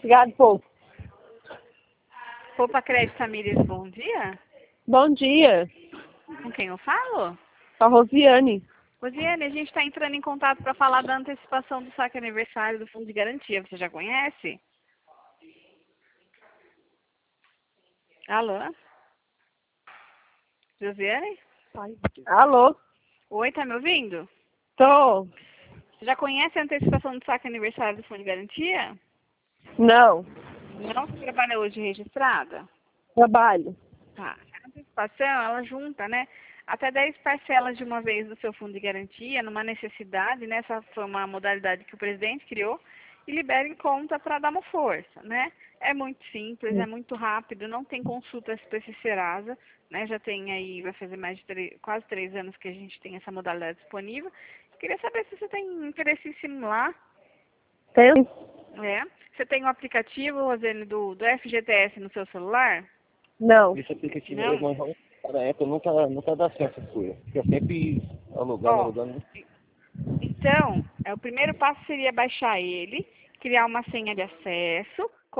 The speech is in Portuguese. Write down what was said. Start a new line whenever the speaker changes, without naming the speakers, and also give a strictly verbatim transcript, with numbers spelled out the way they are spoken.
Obrigado, povo.
Poupa Crédito Famílias, bom dia.
Bom dia.
Com quem eu falo?
A Rosiane.
Rosiane, a gente está entrando em contato para falar da antecipação do saque aniversário do Fundo de Garantia. Você já conhece? Alô? Josiane?
Alô?
Oi, tá me ouvindo?
Tô.
Você já conhece a antecipação do saque aniversário do Fundo de Garantia?
Não.
Não, você trabalha hoje registrada?
Trabalho.
Tá. A antecipação, ela junta, né, até dez parcelas de uma vez do seu fundo de garantia, numa necessidade, né, essa foi uma modalidade que o presidente criou, e libera em conta para dar uma força, né. É muito simples, é muito rápido, não tem consulta para esse Serasa, né, já tem aí, vai fazer mais de três, quase três anos que a gente tem essa modalidade disponível. Queria saber se você tem interesse em simular.
Tem?
É. Você tem o aplicativo, Rosane, do, do F G T S no seu celular?
Não.
Esse aplicativo
Não?
é bom para a Apple, nunca, nunca dá certo as coisas. Fica sempre alugando,
Ó,
alugando.
então, é, o primeiro passo seria baixar ele, criar uma senha de acesso,